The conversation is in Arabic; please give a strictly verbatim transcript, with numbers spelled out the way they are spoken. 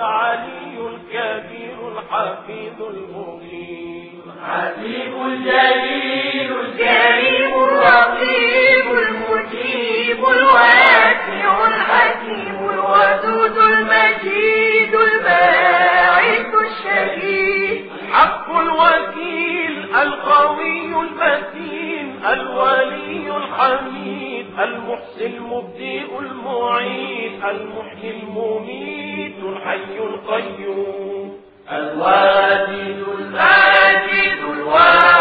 العلي الكبير الحفيظ المبين الحسيب الجليل الكريم الرقيب المجيب الواسع الحكيم الودود المجيد الباعث الشهيد الحق الوكيل القوي المتين الولي الحميد المحسن المبدئ المعيد المحيي المميت الحي القيوم الواجد الماجد الواحد